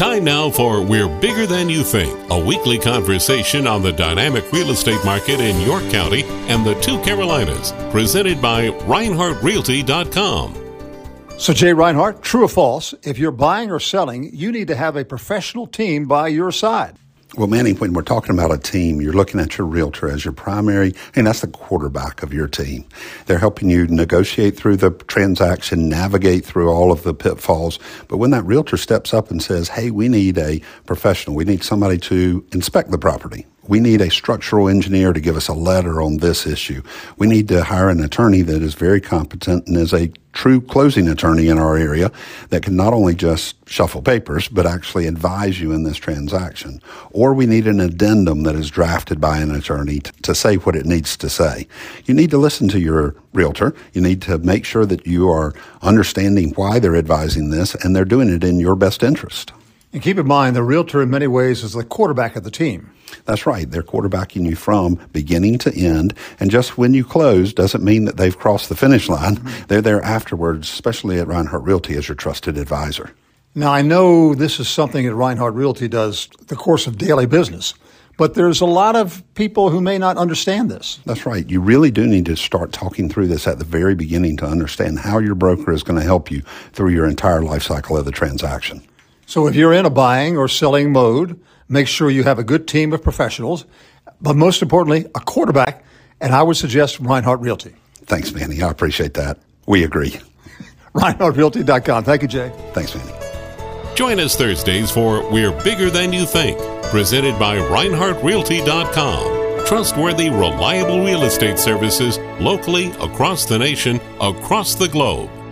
Time now for We're Bigger Than You Think, a weekly conversation on the dynamic real estate market in York County and the two Carolinas, presented by ReinhardtRealty.com. So, Jay Reinhardt, true or false, if you're buying or selling, you need to have a professional team by your side. Well, Manny, when we're talking about a team, you're looking at your realtor as your primary, and that's the quarterback of your team. They're helping you negotiate through the transaction, navigate through all of the pitfalls. But when that realtor steps up and says, hey, we need a professional, we need somebody to inspect the property, we need a structural engineer to give us a letter on this issue, we need to hire an attorney that is very competent and is a true closing attorney in our area that can not only just shuffle papers, but actually advise you in this transaction. Or we need an addendum that is drafted by an attorney to say what it needs to say. You need to listen to your realtor. You need to make sure that you are understanding why they're advising this and they're doing it in your best interest. And keep in mind, the realtor in many ways is the quarterback of the team. That's right. They're quarterbacking you from beginning to end. And just when you close doesn't mean that they've crossed the finish line. Mm-hmm. They're there afterwards, especially at Reinhardt Realty as your trusted advisor. Now, I know this is something that Reinhardt Realty does the course of daily business, but there's a lot of people who may not understand this. That's right. You really do need to start talking through this at the very beginning to understand how your broker is going to help you through your entire life cycle of the transaction. So if you're in a buying or selling mode, make sure you have a good team of professionals, but most importantly, a quarterback, and I would suggest Reinhardt Realty. Thanks, Manny. I appreciate that. We agree. ReinhardtRealty.com. Thank you, Jay. Thanks, Manny. Join us Thursdays for We're Bigger Than You Think, presented by ReinhardtRealty.com. Trustworthy, reliable real estate services locally, across the nation, across the globe.